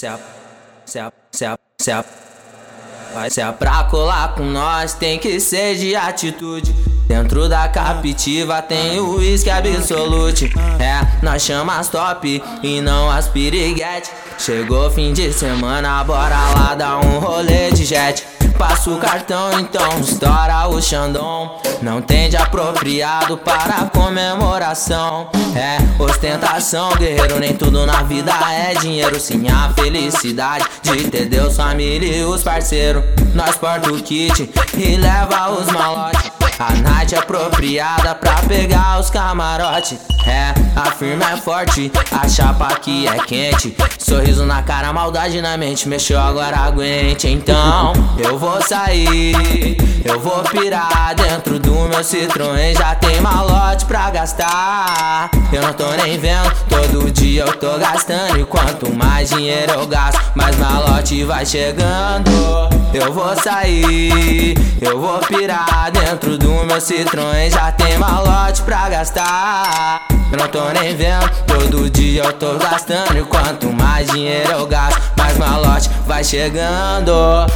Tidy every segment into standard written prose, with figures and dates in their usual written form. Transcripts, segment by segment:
Se é pra colar com nós, tem que ser de atitude. Dentro da captiva tem o uísque Absolute. Nós chama as top e não as piriguete. Chegou fim de semana, bora lá dar um rolê de jet. Passa o cartão, então estoura o Xandão. Não tem de apropriado para comemoração. Ostentação, guerreiro, nem tudo na vida é dinheiro. Sim, a felicidade de ter Deus, família e os parceiros. Nós porta o kit e leva os malotes. A night é apropriada pra pegar os camarotes. A firma é forte, a chapa aqui é quente. Sorriso na cara, maldade na mente. Mexeu, agora aguente. Então eu vou sair, eu vou pirar. Dentro do meu Citroën já tem malote pra gastar. Eu não tô nem vendo, todo dia eu tô gastando. E quanto mais dinheiro eu gasto, mais malote vai chegando. Eu vou sair, eu vou pirar. Dentro do meu Citroën já tem malote pra gastar. Eu não tô nem vendo, todo dia eu tô gastando. E quanto mais dinheiro eu gasto, mais malote vai chegando.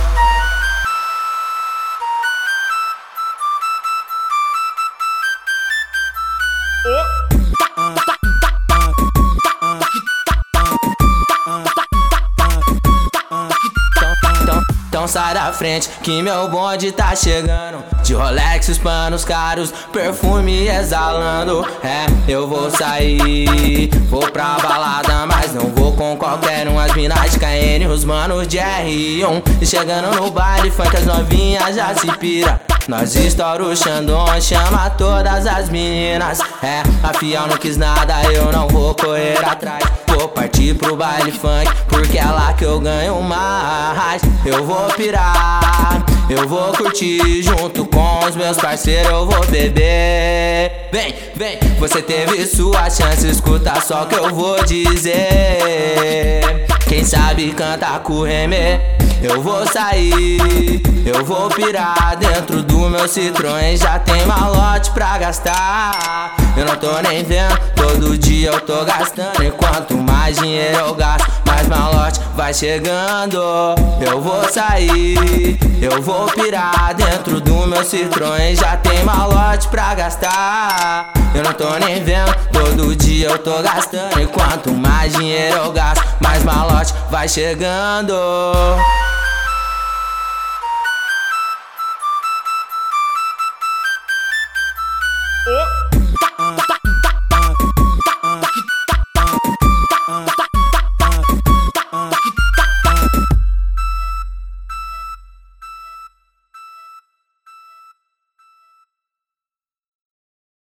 Então sai da frente que meu bonde tá chegando. De Rolex, os panos caros, perfume exalando. Eu vou sair, vou pra balada, mas não vou com qualquer um. As minas de KN, os manos de R1. E chegando no baile, funk, as novinhas já se pira. Nós estoura o Xandão, chama todas as meninas. A fiel não quis nada, eu não vou correr atrás. Vou partir pro baile funk, porque é lá que eu ganho mais. Eu vou pirar, eu vou curtir. Junto com os meus parceiros eu vou beber. Vem, vem, você teve sua chance, escuta só que eu vou dizer. Quem sabe canta com o Remê. Eu vou sair, eu vou pirar. Dentro do meu Citroën já tem malote pra gastar. Eu não tô nem vendo, todo dia eu tô gastando. E quanto mais dinheiro eu gasto, mais malote vai chegando. Eu vou sair, eu vou pirar. Dentro do meu Citroën já tem malote pra gastar. Eu não tô nem vendo, todo dia eu tô gastando. E quanto mais dinheiro eu gasto, mais malote vai chegando.